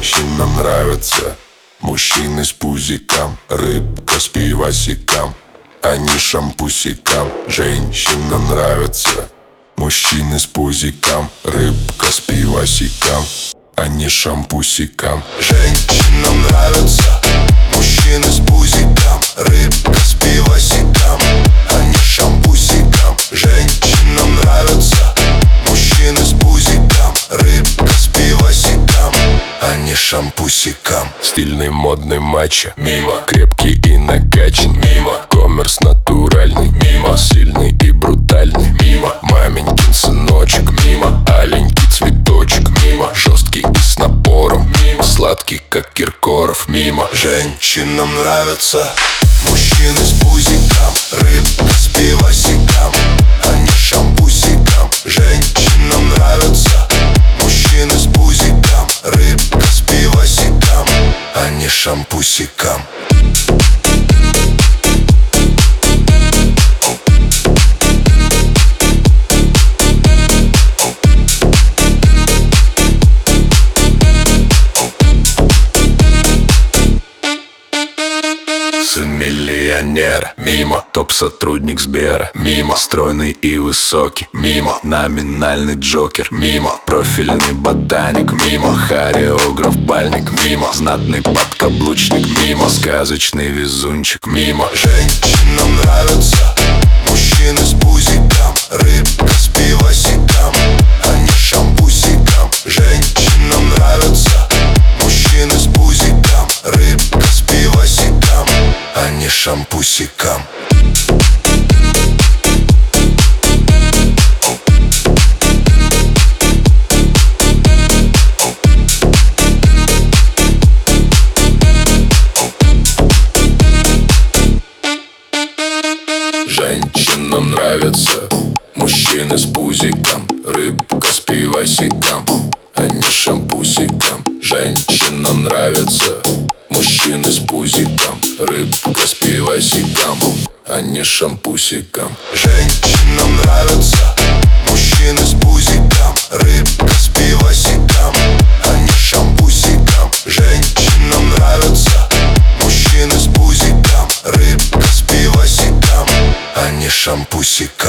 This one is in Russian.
Женщинам нравятся мужчины с пузиком, рыбка с пивасиком, а не шампусиком. Женщинам нравятся мужчины с пузиком, рыбка с пивасиком, а не шампусиком. Женщинам нравятся мужчины с пузиком, рыбка с пивасиком, а не шампусиком. Женщинам нравятся мужчины с пузиком, рыбка с пивасиком, а не шампусиком. Стильный, модный мачо, мимо. Крепкий и накачан, мимо. Коммерс натуральный, мимо. Сильный и брутальный, мимо. Маменькин сыночек, мимо. Аленький цветочек, мимо. Жесткий и с напором, мимо. Сладкий, как Киркоров, мимо. Женщинам нравятся мужчины с пузиком, рыбка с пивасиком, а не шампусиком. Женщинам нравятся мужчины с пузиком, рыбка с пивасиком, а не шампусиком. Сын миллионера, мимо. Топ-сотрудник Сбера, мимо. Стройный и высокий, мимо. Номинальный Джокер, мимо. Профильный ботаник, мимо. Хореограф бальник, мимо. Знатный подкаблучник, мимо. Сказочный везунчик, мимо. Женщинам нравятся мужчины с пузиком, рыбка с пивасиком, а не шампусиком. Женщинам нравятся мужчины с пузиком, рыбка с пивасиком, а не шампусиком. Женщинам нравятся мужчины с пузиком, рыбка с пивасиком, а не шампусиком. Женщинам нравятся мужчины с пузиком, рыбка с пивасиком, а не шампусиком. Женщинам нравятся мужчины с пузиком, рыбка с пивасиком, а не шампусиком. Женщинам нравятся мужчины с пузиком, рыбка с пивасиком, а не шампусиком.